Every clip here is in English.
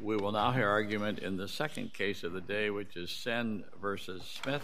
We will now hear argument in the second case of the day, which is Senn v. Smith.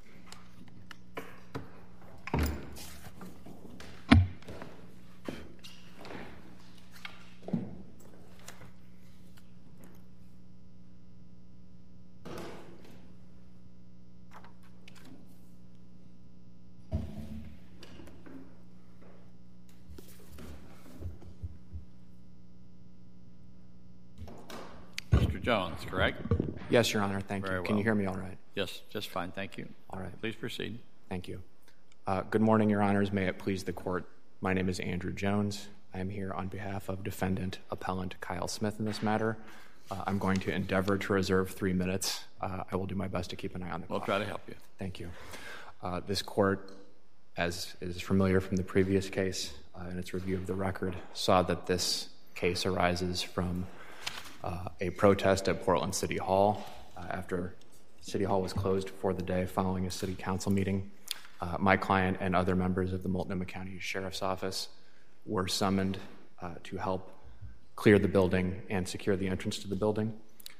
Jones, correct? Yes, Your Honor. Thank you. Can you hear me all right? Yes, just fine. Thank you. All right. Please proceed. Thank you. Good morning, Your Honors. May it please the Court. My name is Andrew Jones. I am here on behalf of Defendant Appellant Kyle Smith in this matter. I'm going to endeavor to reserve 3 minutes. I will do my best to keep an eye on the clock. We'll try to help you. Thank you. This Court, as is familiar from the previous case in its review of the record, saw that this case arises from a protest at Portland City Hall after City Hall was closed for the day following a City Council meeting. My client and other members of the Multnomah County Sheriff's Office were summoned to help clear the building and secure the entrance to the building.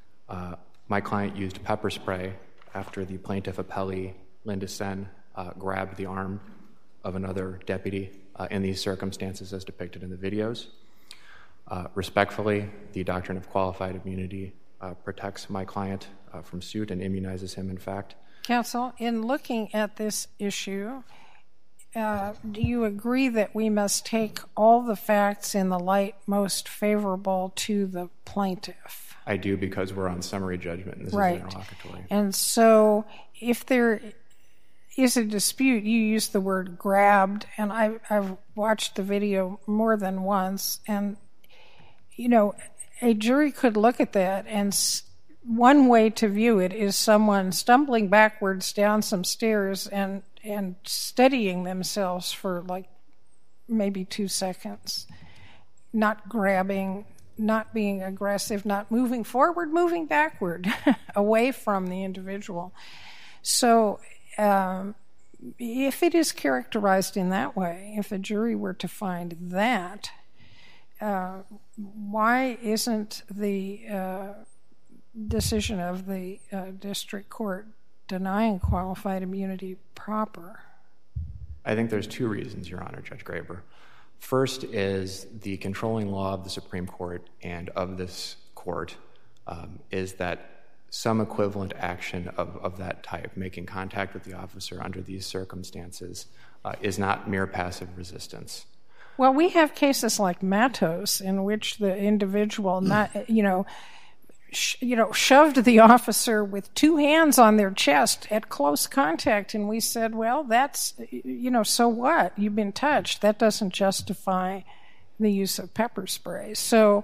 My client used pepper spray after the plaintiff appellee, Linda Senn, grabbed the arm of another deputy in these circumstances as depicted in the videos. Respectfully, the doctrine of qualified immunity protects my client from suit and immunizes him, in fact. Counsel, in looking at this issue, do you agree that we must take all the facts in the light most favorable to the plaintiff? I do, because we're on summary judgment and this is interlocutory. And so if there is a dispute, you use the word grabbed, and I've watched the video more than once, and you know, a jury could look at that, and one way to view it is someone stumbling backwards down some stairs and steadying themselves for like maybe 2 seconds, not grabbing, not being aggressive, not moving forward, moving backward away from the individual. So if it is characterized in that way, if a jury were to find that, why isn't the decision of the district court denying qualified immunity proper? I think there's 2 reasons, Your Honor, Judge Graber. First is the controlling law of the Supreme Court and of this court is that some equivalent action of that type, making contact with the officer under these circumstances, is not mere passive resistance. Well, we have cases like Matos in which the individual, shoved the officer with 2 hands on their chest at close contact, and we said, well, that's, so what? You've been touched. That doesn't justify the use of pepper spray. So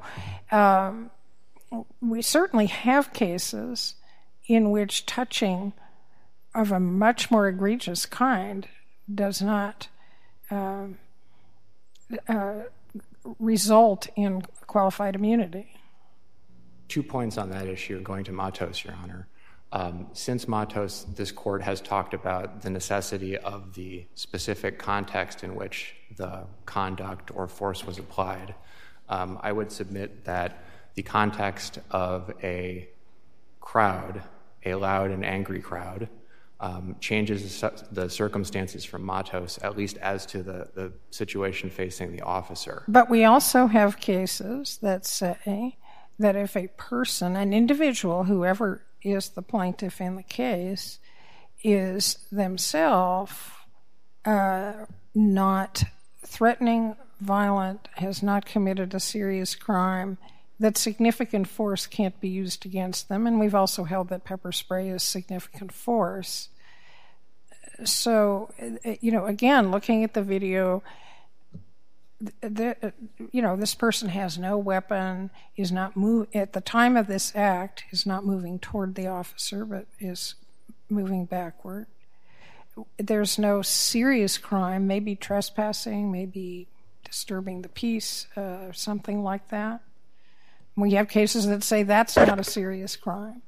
we certainly have cases in which touching of a much more egregious kind does not result in qualified immunity. 2 points on that issue going to Matos, Your Honor. Since Matos, this court has talked about the necessity of the specific context in which the conduct or force was applied. I would submit that the context of a crowd, a loud and angry crowd, changes the circumstances from Matos, at least as to the situation facing the officer. But we also have cases that say that if a person, an individual, whoever is the plaintiff in the case, is themselves not threatening, violent, has not committed a serious crime, that significant force can't be used against them. And we've also held that pepper spray is significant force. So, again, looking at the video, this person has no weapon, is not at the time of this act, is not moving toward the officer, but is moving backward. There's no serious crime, maybe trespassing, maybe disturbing the peace, something like that. We have cases that say that's not a serious crime.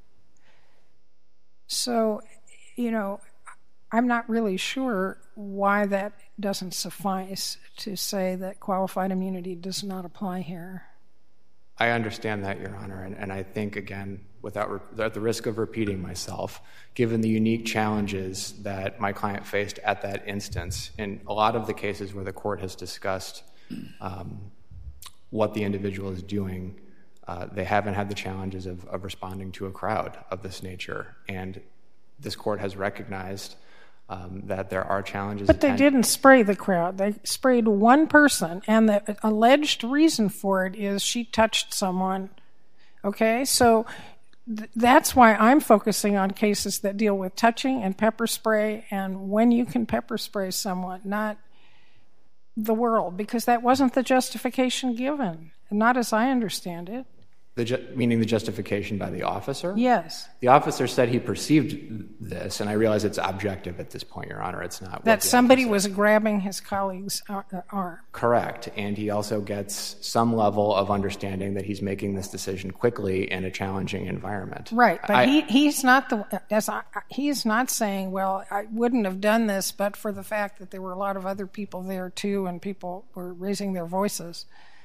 So, I'm not really sure why that doesn't suffice to say that qualified immunity does not apply here. I understand that, Your Honor, and I think, again, at the risk of repeating myself, given the unique challenges that my client faced at that instance, in a lot of the cases where the court has discussed what the individual is doing, they haven't had the challenges of responding to a crowd of this nature. And this court has recognized that there are challenges. But they didn't spray the crowd. They sprayed one person, and the alleged reason for it is she touched someone. Okay? So that's why I'm focusing on cases that deal with touching and pepper spray and when you can pepper spray someone, not the world, because that wasn't the justification given, not as I understand it. Meaning the justification by the officer? Yes. The officer said he perceived this, and I realize it's objective at this point, Your Honor. It's not that somebody was grabbing his colleague's arm. Correct. And he also gets some level of understanding that he's making this decision quickly in a challenging environment. Right. But he's not saying, well, I wouldn't have done this but for the fact that there were a lot of other people there too and people were raising their voices.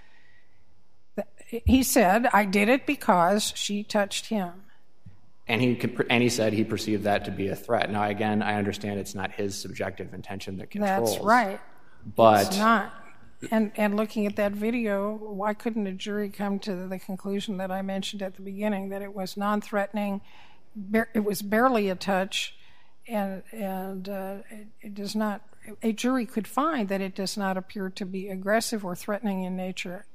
He said, I did it because she touched him. And he said he perceived that to be a threat. Now, again, I understand it's not his subjective intention that controls. That's right. But it's not. And looking at that video, why couldn't a jury come to the conclusion that I mentioned at the beginning, that it was non-threatening, it was barely a touch, and it does not, a jury could find that it does not appear to be aggressive or threatening in nature.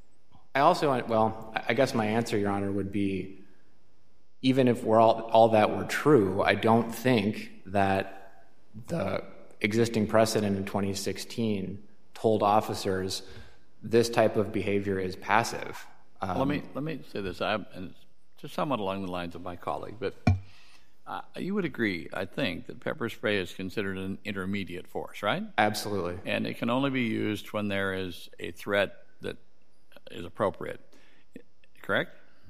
I guess my answer, Your Honor, would be, even if all that were true, I don't think that the existing precedent in 2016 told officers this type of behavior is passive. Let me say this, and just somewhat along the lines of my colleague, but you would agree, I think, that pepper spray is considered an intermediate force, right? Absolutely. And it can only be used when there is a threat that is appropriate, correct?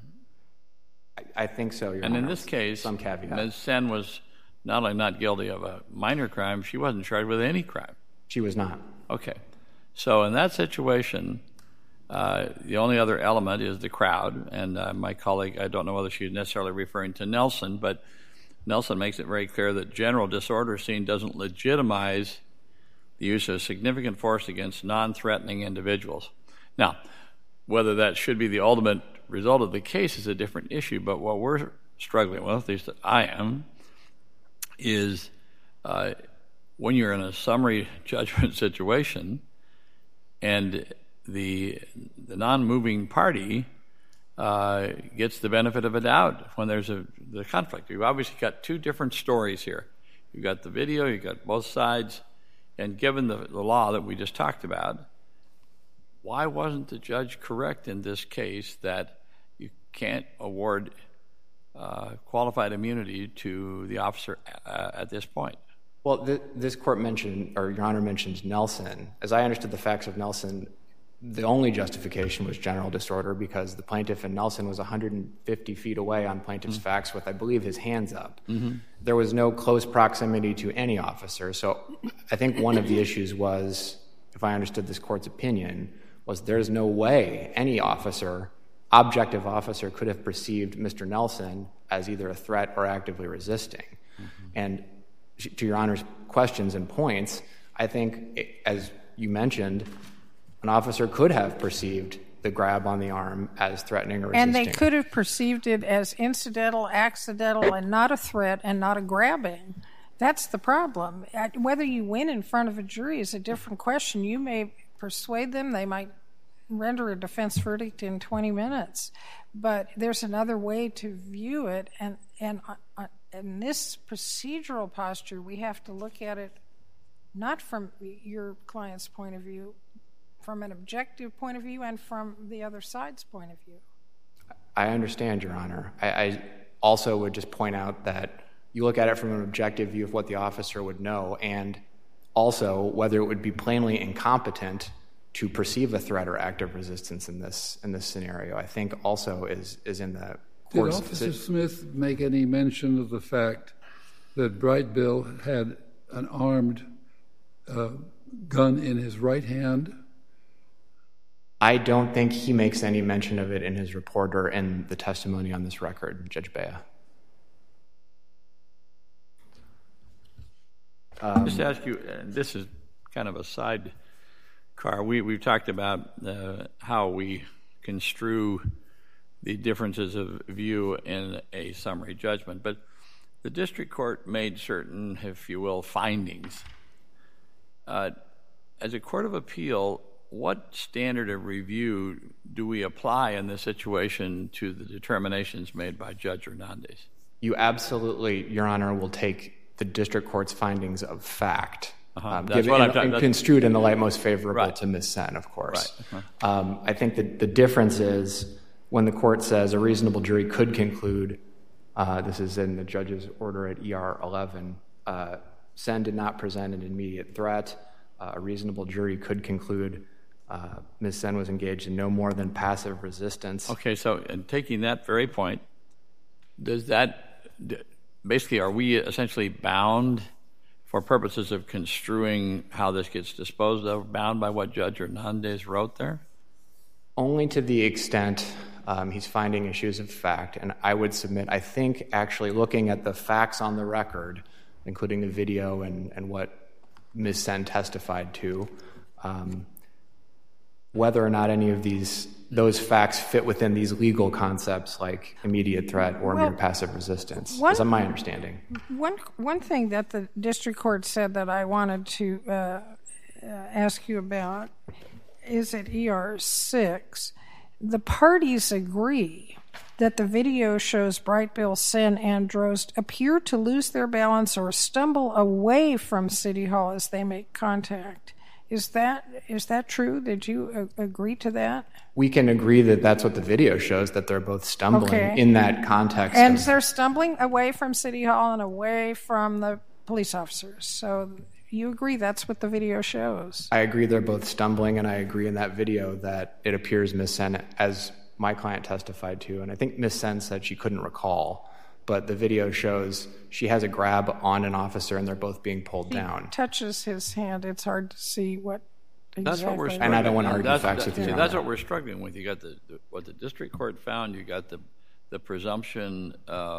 I think so, Your Honor. And in this case, some caveat. Ms. Sen was not only not guilty of a minor crime, she wasn't charged with any crime. She was not. Okay. So in that situation, the only other element is the crowd. And my colleague, I don't know whether she's necessarily referring to Nelson, but Nelson makes it very clear that general disorder scene doesn't legitimize the use of significant force against non-threatening individuals. Now, whether that should be the ultimate result of the case is a different issue, but what we're struggling with, at least I am, is when you're in a summary judgment situation and the non-moving party gets the benefit of a doubt when there's the conflict. You've obviously got two different stories here. You've got the video, you've got both sides, and given the law that we just talked about, why wasn't the judge correct in this case that you can't award qualified immunity to the officer at this point? Well, this court mentioned, or Your Honor mentioned Nelson. As I understood the facts of Nelson, the only justification was general disorder because the plaintiff in Nelson was 150 feet away on plaintiff's facts with, I believe, his hands up. There was no close proximity to any officer. So I think one of the issues was, if I understood this court's opinion, was there's no way any officer, objective officer, could have perceived Mr. Nelson as either a threat or actively resisting. And to Your Honor's questions and points, I think, as you mentioned, an officer could have perceived the grab on the arm as threatening or resisting. And they could have perceived it as incidental, accidental, and not a threat and not a grabbing. That's the problem. Whether you win in front of a jury is a different question. You may persuade them. They might render a defense verdict in 20 minutes. But there's another way to view it. And in this procedural posture, we have to look at it not from your client's point of view, from an objective point of view and from the other side's point of view. I understand, Your Honor. I also would just point out that you look at it from an objective view of what the officer would know and also whether it would be plainly incompetent to perceive a threat or act of resistance in this scenario. I think also is in the court's... Did Officer Smith make any mention of the fact that Bright Bill had an armed gun in his right hand? I I don't think he makes any mention of it in his report or in the testimony on this record, Judge Bea. Just to ask you, and this is kind of a sidecar. We've talked about how we construe the differences of view in a summary judgment, but the district court made certain, if you will, findings. As a court of appeal, what standard of review do we apply in this situation to the determinations made by Judge Hernandez? You absolutely, Your Honor, will take the district court's findings of fact, That's what I'm talking about. Construed in the light most favorable Right. to Ms. Sen, of course. Right. I think that the difference is when the court says a reasonable jury could conclude, this is in the judge's order at ER 11, Sen did not present an immediate threat. A reasonable jury could conclude Ms. Sen was engaged in no more than passive resistance. Okay, so in taking that very point, does that basically, are we essentially bound for purposes of construing how this gets disposed of, bound by what Judge Hernandez wrote there? Only to the extent he's finding issues of fact, and I would submit, I think actually looking at the facts on the record, including the video and what Ms. Sen testified to, whether or not any of those facts fit within these legal concepts like immediate threat or mere passive resistance, is my understanding. One thing that the district court said that I wanted to ask you about is at ER 6, the parties agree that the video shows Bright Bill, Sen, and Drost appear to lose their balance or stumble away from City Hall as they make contact. Is that true? Did you agree to that? We can agree that that's what the video shows, that they're both stumbling in that context. And they're stumbling away from City Hall and away from the police officers. So you agree that's what the video shows? I agree they're both stumbling, and I agree in that video that it appears Ms. Sen, as my client testified to, and I think Ms. Sen said she couldn't recall, but the video shows she has a grab on an officer and they're both being pulled down. Touches his hand. It's hard to see what exactly. That's what we're struggling. And I don't want to argue facts with you. That's what we're struggling with. You got what the district court found. You got the presumption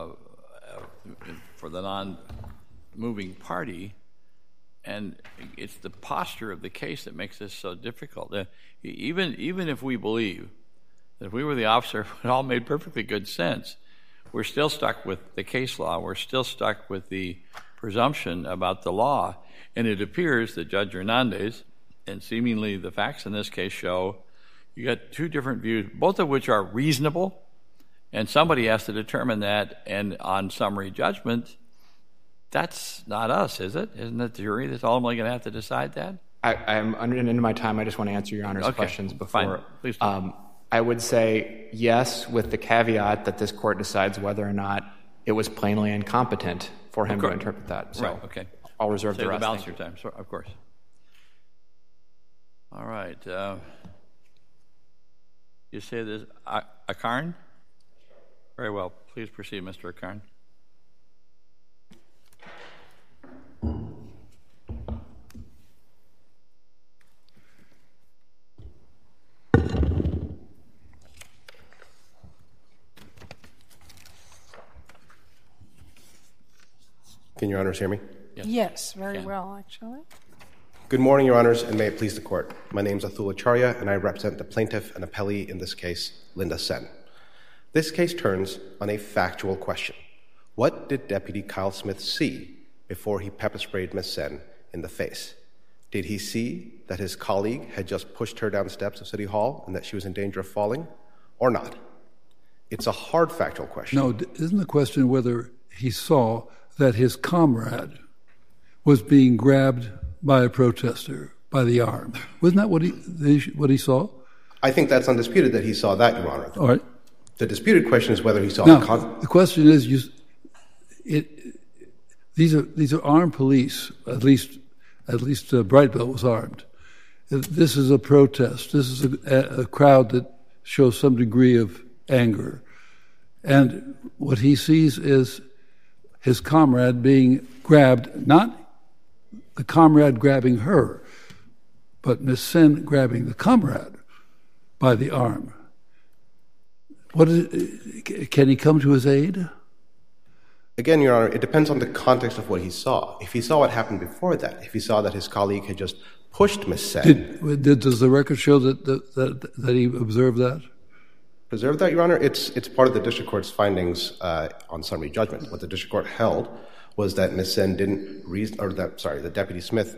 for the non-moving party, and it's the posture of the case that makes this so difficult. Even if we believe that if we were the officer, it all made perfectly good sense, we're still stuck with the case law. We're still stuck with the presumption about the law. And it appears that Judge Hernandez, and seemingly the facts in this case show, you got two different views, both of which are reasonable, and somebody has to determine that. And on summary judgment, that's not us, is it? Isn't it the jury that's ultimately going to have to decide that? I'm into my time. I just want to answer Your Honor's questions before. Fine. Please do. I would say yes, with the caveat that this court decides whether or not it was plainly incompetent for him to interpret that. So right, okay. I'll reserve the rest. Balance your time, of course. All right. You say this, Akarn? Very well. Please proceed, Mr. Akarn. Can Your Honors hear me? Yes, very well, actually. Good morning, Your Honors, and may it please the Court. My name is Atul Acharya, and I represent the plaintiff and appellee in this case, Linda Sen. This case turns on a factual question. What did Deputy Kyle Smith see before he pepper sprayed Ms. Sen in the face? Did he see that his colleague had just pushed her down the steps of City Hall and that she was in danger of falling, or not? It's a hard factual question. No, isn't the question whether he saw that his comrade was being grabbed by a protester by the arm? Wasn't that what he saw? I think that's undisputed that he saw that, Your Honor. All right. The disputed question is whether he saw the question is, these are armed police. At least Bright Bill was armed. This is a protest. This is a crowd that shows some degree of anger, and what he sees is his comrade being grabbed, not the comrade grabbing her, but Miss Sen grabbing the comrade by the arm. Can he come to his aid? Again, Your Honor, it depends on the context of what he saw. If he saw what happened before that, if he saw that his colleague had just pushed Ms. Sen. Does the record show that he observed that? Preserve that, Your Honor? It's part of the district court's findings on summary judgment. What the district court held was that Ms. Sen didn't that Deputy Smith,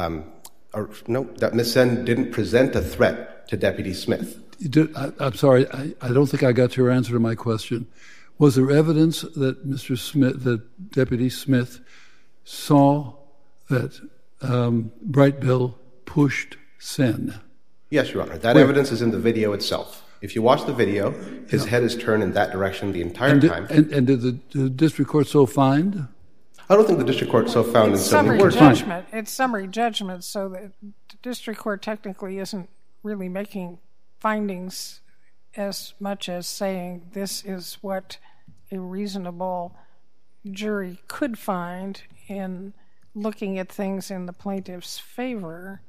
that Ms. Sen didn't present a threat to Deputy Smith. I'm sorry, I don't think I got your answer to my question. Was there evidence that that Deputy Smith saw that Bright Bill pushed Sen? Yes, Your Honor. That evidence is in the video itself. If you watch the video, his head is turned in that direction the entire time. And did the district court so find? I don't think the district court so found in so many words. It's summary judgment, so the district court technically isn't really making findings as much as saying this is what a reasonable jury could find in looking at things in the plaintiff's favor.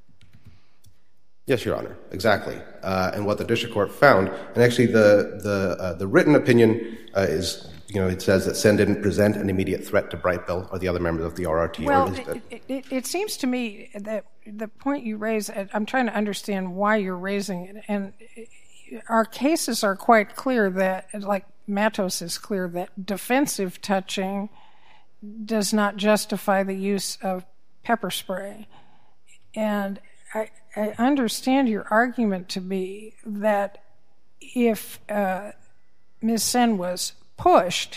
Yes, Your Honor, exactly. And what the district court found, and actually the written opinion is, it says that Sen didn't present an immediate threat to Bright Bill or the other members of the RRT. Well, it seems to me that the point you raise, I'm trying to understand why you're raising it, and our cases are quite clear that, like Matos is clear, that defensive touching does not justify the use of pepper spray. And I understand your argument to be that if Ms. Sen was pushed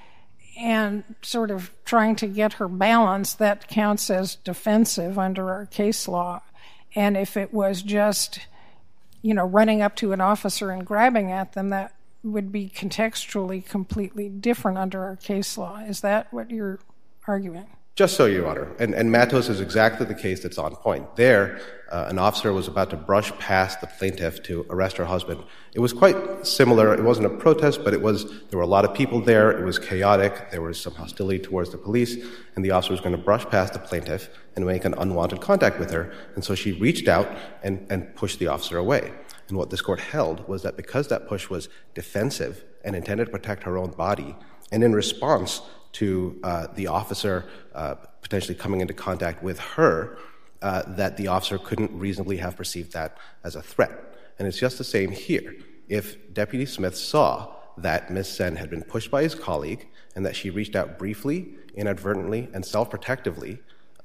and sort of trying to get her balance, that counts as defensive under our case law. And if it was just, running up to an officer and grabbing at them, that would be contextually completely different under our case law. Is that what you're arguing? Just so, Your Honor. And Matos is exactly the case that's on point. There, an officer was about to brush past the plaintiff to arrest her husband. It was quite similar. It wasn't a protest, but there were a lot of people there. It was chaotic. There was some hostility towards the police, and the officer was going to brush past the plaintiff and make an unwanted contact with her. And so she reached out and pushed the officer away. And what this court held was that because that push was defensive and intended to protect her own body, and in response to the officer potentially coming into contact with her, that the officer couldn't reasonably have perceived that as a threat. And it's just the same here. If Deputy Smith saw that Ms. Sen had been pushed by his colleague and that she reached out briefly, inadvertently, and self-protectively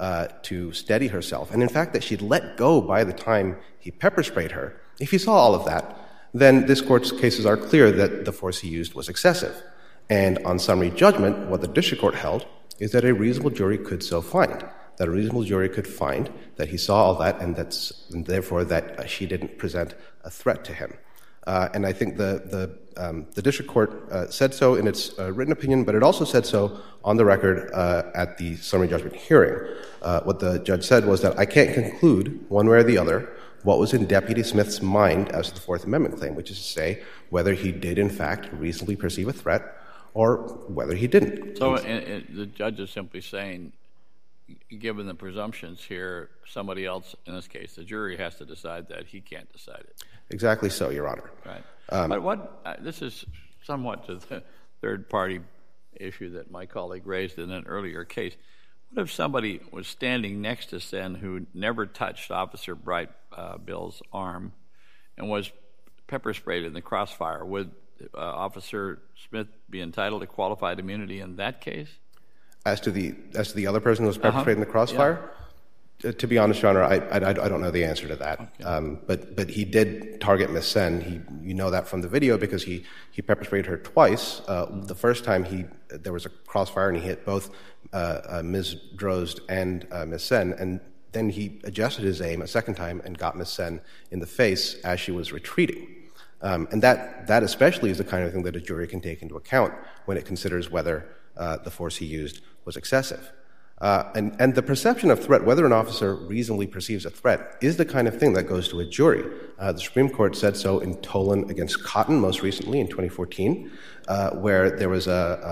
to steady herself, and in fact that she'd let go by the time he pepper sprayed her, if he saw all of that, then this court's cases are clear that the force he used was excessive. And on summary judgment, what the district court held is that a reasonable jury could so find, that a reasonable jury could find that he saw all that and therefore that she didn't present a threat to him. And I think the district court said so in its written opinion, but it also said so on the record at the summary judgment hearing. What the judge said was that I can't conclude one way or the other what was in Deputy Smith's mind as to the Fourth Amendment claim, which is to say whether he did in fact reasonably perceive a threat or whether he didn't. So the judge is simply saying, given the presumptions here, somebody else, in this case, the jury has to decide that. He can't decide it. Exactly so, Your Honor. Right. But this is somewhat to the third-party issue that my colleague raised in an earlier case. What if somebody was standing next to Sen who never touched Officer Bright Bill's arm and was pepper sprayed in the crossfire? Would Officer Smith be entitled to qualified immunity in that case? As to the other person who was pepper sprayed in the crossfire? Yeah. To be honest, Your Honor, I don't know the answer to that. Okay. But he did target Miss Sen. You know that from the video because he pepper sprayed her twice. The first time there was a crossfire and he hit both Ms. Drozd and Miss Sen, and then he adjusted his aim a second time and got Miss Sen in the face as she was retreating. And that especially is the kind of thing that a jury can take into account when it considers whether the force he used was excessive. And the perception of threat, whether an officer reasonably perceives a threat, is the kind of thing that goes to a jury. The Supreme Court said so in Tolan against Cotton most recently in 2014, where there was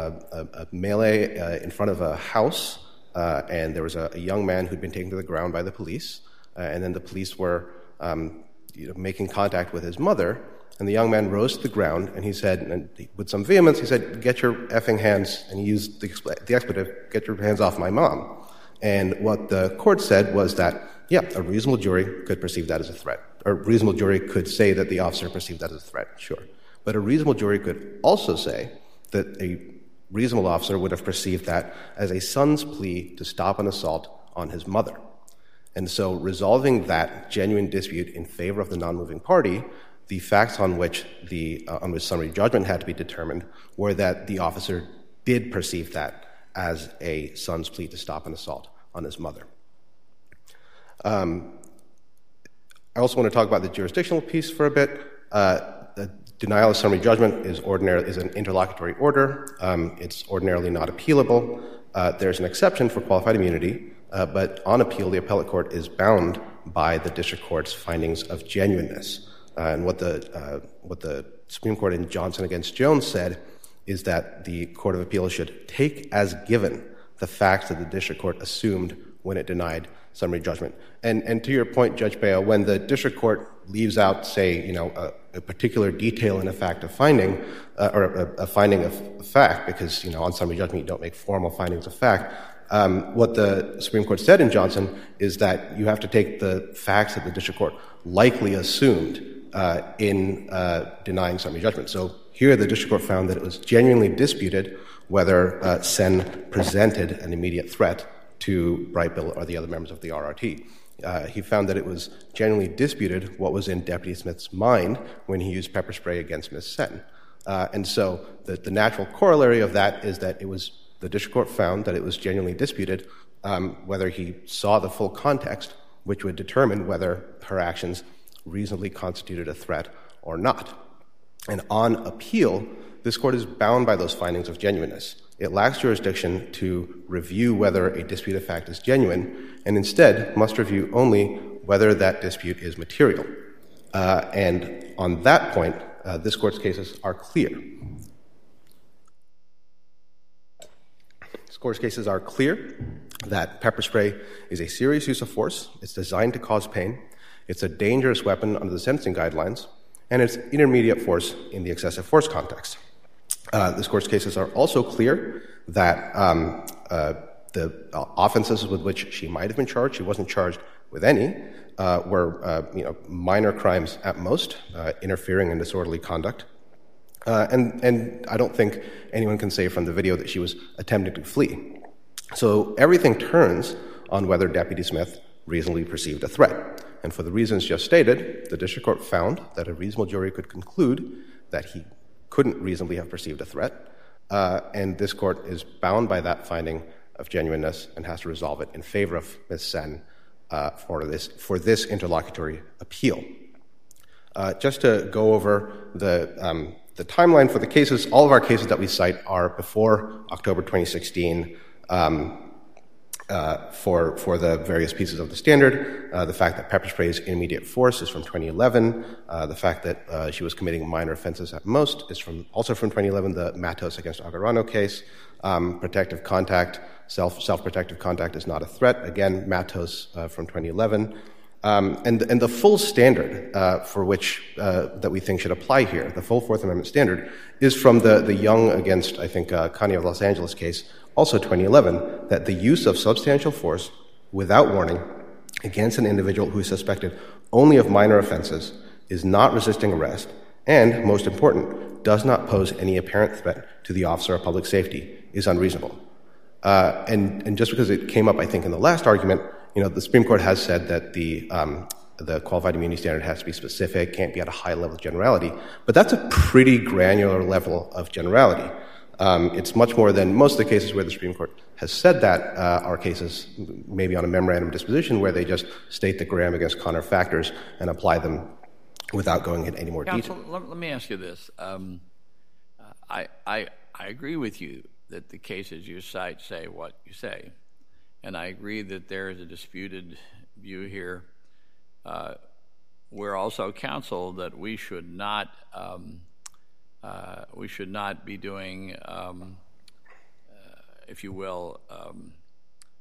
a melee in front of a house, and there was a young man who'd been taken to the ground by the police, and then the police were making contact with his mother, and the young man rose to the ground, and he said, and with some vehemence, he said, "Get your effing hands," and he used the expletive, "get your hands off my mom." And what the court said was that, yeah, a reasonable jury could perceive that as a threat. Or a reasonable jury could say that the officer perceived that as a threat, sure. But a reasonable jury could also say that a reasonable officer would have perceived that as a son's plea to stop an assault on his mother. And so resolving that genuine dispute in favor of the non-moving party, the facts on which summary judgment had to be determined were that the officer did perceive that as a son's plea to stop an assault on his mother. I also want to talk about the jurisdictional piece for a bit. The denial of summary judgment is an interlocutory order. It's ordinarily not appealable. There's an exception for qualified immunity, but on appeal, the appellate court is bound by the district court's findings of genuineness. And what the Supreme Court in Johnson against Jones said is that the Court of Appeals should take as given the facts that the district court assumed when it denied summary judgment. And to your point, Judge Bale, when the district court leaves out, say, a particular detail in a fact of finding, or a finding of fact, because, on summary judgment you don't make formal findings of fact, what the Supreme Court said in Johnson is that you have to take the facts that the district court likely assumed in denying summary judgment. So here the district court found that it was genuinely disputed whether Sen presented an immediate threat to Brightbill or the other members of the RRT. He found that it was genuinely disputed what was in Deputy Smith's mind when he used pepper spray against Ms. Sen. And so the natural corollary of that is that the district court found that it was genuinely disputed whether he saw the full context, which would determine whether her actions reasonably constituted a threat or not. And on appeal, this court is bound by those findings of genuineness. It lacks jurisdiction to review whether a disputed fact is genuine, and instead must review only whether that dispute is material. And on that point, this court's cases are clear. This court's cases are clear that pepper spray is a serious use of force. It's designed to cause pain. It's a dangerous weapon under the sentencing guidelines, and it's intermediate force in the excessive force context. This court's cases are also clear that the offenses with which she might have been charged, she wasn't charged with any, were minor crimes at most, interfering in disorderly conduct. And I don't think anyone can say from the video that she was attempting to flee. So everything turns on whether Deputy Smith reasonably perceived a threat. And for the reasons just stated, the district court found that a reasonable jury could conclude that he couldn't reasonably have perceived a threat, and this court is bound by that finding of genuineness and has to resolve it in favor of Ms. Sen for this interlocutory appeal. Just to go over the timeline for the cases, all of our cases that we cite are before October 2016 for the various pieces of the standard. The fact that pepper spray is intermediate force is from 2011. The fact that she was committing minor offenses at most is also from 2011, the Matos against Agarano case. Protective contact, self-protective contact is not a threat. Again, Matos from 2011. And the full standard for which that we think should apply here, the full Fourth Amendment standard, is from the Young against, I think, County of Los Angeles case, also 2011, that the use of substantial force without warning against an individual who is suspected only of minor offenses is not resisting arrest and, most important, does not pose any apparent threat to the officer of public safety is unreasonable. And just because it came up, I think, in the last argument, the Supreme Court has said that the qualified immunity standard has to be specific, can't be at a high level of generality, but that's a pretty granular level of generality. It's much more than most of the cases where the Supreme Court has said that are cases maybe on a memorandum disposition where they just state the Graham against Connor factors and apply them without going into any more detail. Let me ask you this. I agree with you that the cases you cite say what you say, and I agree that there is a disputed view here. We're also counseled that we should not be doing, if you will,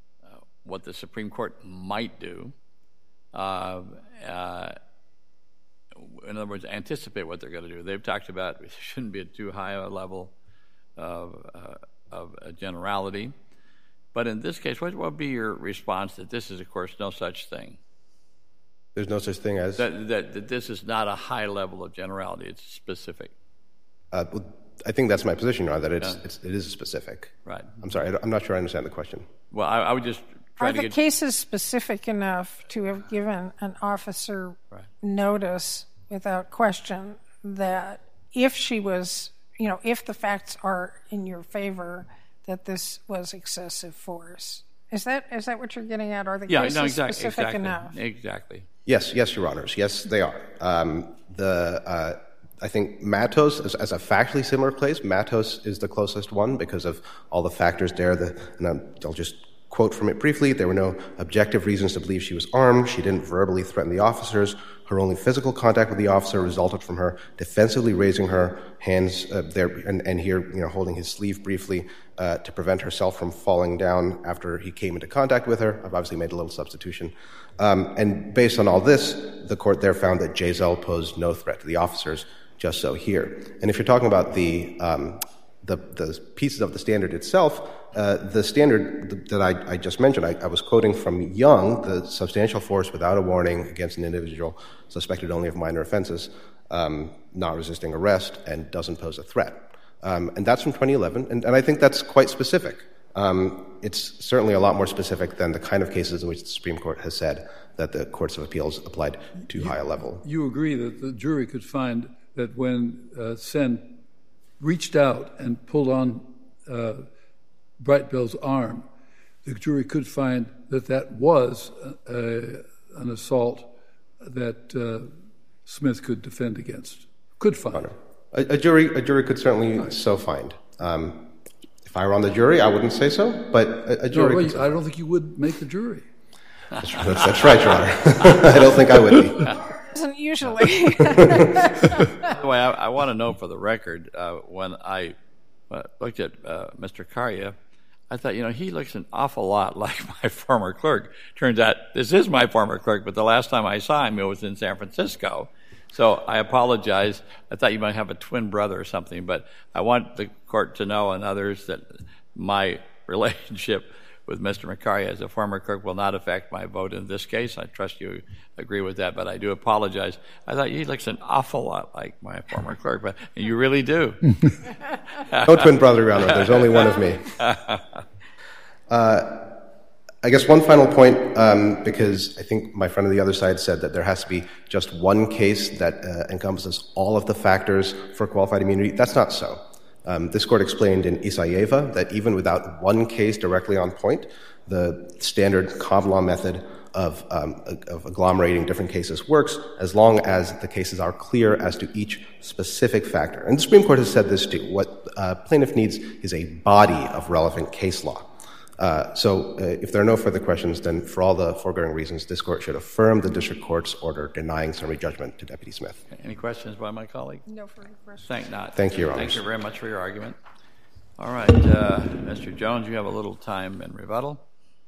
what the Supreme Court might do, in other words, anticipate what they're going to do. They've talked about it shouldn't be too high a level of a generality. But in this case, what would be your response that this is, of course, no such thing? There's no such thing as? That this is not a high level of generality. It's specific. I think that's my position, Your Honor, that it is specific. Right. I'm sorry, I'm not sure I understand the question. Well, I would just try to get... Are the cases specific enough to have given an officer notice without question that if she was, if the facts are in your favor, that this was excessive force? Is that what you're getting at? Are the cases specific enough? Exactly. Yes, Your Honors. Yes, they are. I think Matos, as a factually similar case, Matos is the closest one because of all the factors there. And I'll just quote from it briefly. There were no objective reasons to believe she was armed. She didn't verbally threaten the officers. Her only physical contact with the officer resulted from her defensively raising her hands there and here, holding his sleeve briefly to prevent herself from falling down after he came into contact with her. I've obviously made a little substitution. And based on all this, the court there found that Giselle posed no threat to the officers, just so here. And if you're talking about the pieces of the standard itself, the standard that I just mentioned, I was quoting from Young, the substantial force without a warning against an individual suspected only of minor offenses, not resisting arrest, and doesn't pose a threat. And that's from 2011, and I think that's quite specific. It's certainly a lot more specific than the kind of cases in which the Supreme Court has said that the courts of appeals applied too high a level. You agree that the jury could find that when Sen reached out and pulled on Brightbell's arm, the jury could find that was an assault that Smith could defend against. Could find. A jury could certainly so find. If I were on the jury, I wouldn't say so, but a jury could. I don't think you would make the jury. That's right, Your Honor. I don't think I would be. Doesn't usually. By the way, I want to know for the record, when I looked at Mr. Carya, I thought, he looks an awful lot like my former clerk. Turns out this is my former clerk, but the last time I saw him, it was in San Francisco. So I apologize. I thought you might have a twin brother or something, but I want the court to know and others that my relationship with Mr. Macaria as a former clerk will not affect my vote in this case. I trust you agree with that, but I do apologize. I thought he looks an awful lot like my former clerk, but you really do. No twin brother, Your Honor. There's only one of me. I guess one final point, because I think my friend on the other side said that there has to be just one case that encompasses all of the factors for qualified immunity. That's not so. This court explained in Isayeva that even without one case directly on point, the standard common law method of agglomerating different cases works as long as the cases are clear as to each specific factor. And the Supreme Court has said this too. What plaintiff needs is a body of relevant case law. So if there are no further questions, then for all the foregoing reasons, this court should affirm the district court's order denying summary judgment to Deputy Smith. Any questions by my colleague? No further questions. Thank you, Your Honor. Thank you very much for your argument. All right, Mr. Jones, you have a little time in rebuttal.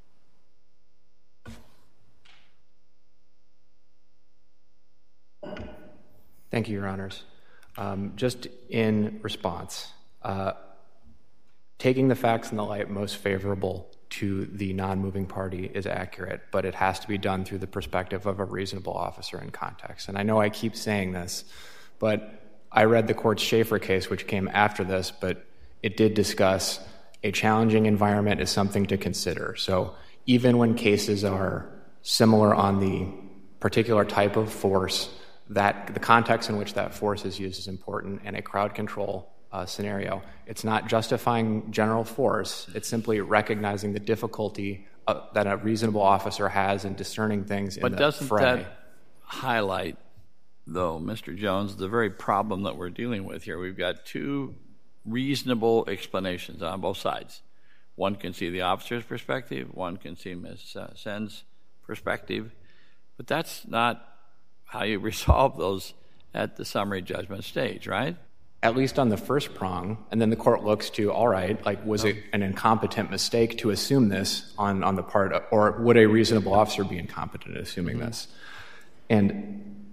Thank you, Your Honors. Just in response, taking the facts in the light most favorable to the non-moving party is accurate, but it has to be done through the perspective of a reasonable officer in context. And I know I keep saying this, but I read the court's Schaefer case, which came after this, but it did discuss a challenging environment as something to consider. So even when cases are similar on the particular type of force, that the context in which that force is used is important, and a crowd control scenario, it's not justifying general force, it's simply recognizing the difficulty that a reasonable officer has in discerning things in the fray. But doesn't that highlight, though, Mr. Jones, the very problem that we're dealing with here? We've got two reasonable explanations on both sides. One can see the officer's perspective, one can see Ms. Sen's perspective, but that's not how you resolve those at the summary judgment stage, right? At least on the first prong, and then the court looks to, all right, like, was it an incompetent mistake to assume this on the part of, or would a reasonable officer be incompetent at assuming this? And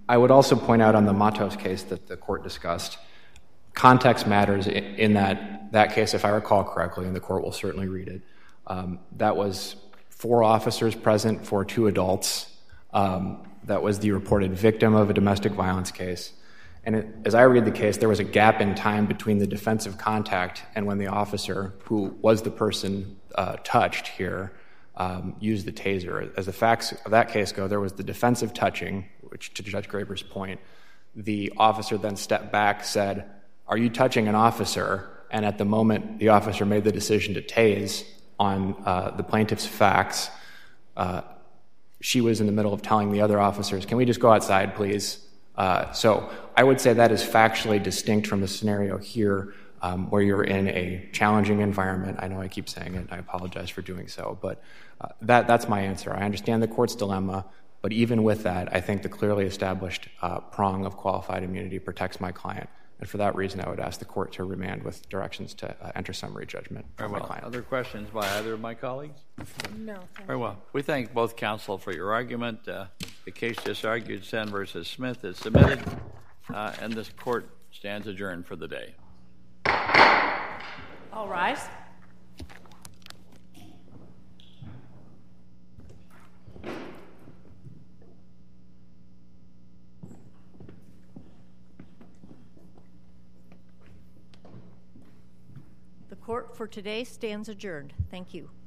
I would also point out on the Matos case that the court discussed, context matters in that case, if I recall correctly, and the court will certainly read it. That was 4 officers present for 2 adults. That was the reported victim of a domestic violence case. And as I read the case, there was a gap in time between the defensive contact and when the officer, who was the person touched here, used the taser. As the facts of that case go, there was the defensive touching, which, to Judge Graber's point, the officer then stepped back, said, "Are you touching an officer?" And at the moment the officer made the decision to tase on the plaintiff's facts, she was in the middle of telling the other officers, "Can we just go outside, please?" So I would say that is factually distinct from the scenario here, where you're in a challenging environment. I know I keep saying it, I apologize for doing so, but that's my answer. I understand the court's dilemma, but even with that, I think the clearly established prong of qualified immunity protects my client. And for that reason, I would ask the court to remand with directions to enter summary judgment for my client. Other questions by either of my colleagues? No. Very well. We thank both counsel for your argument. The case just argued, Sen versus Smith, is submitted, and this court stands adjourned for the day. All rise. The court for today stands adjourned. Thank you.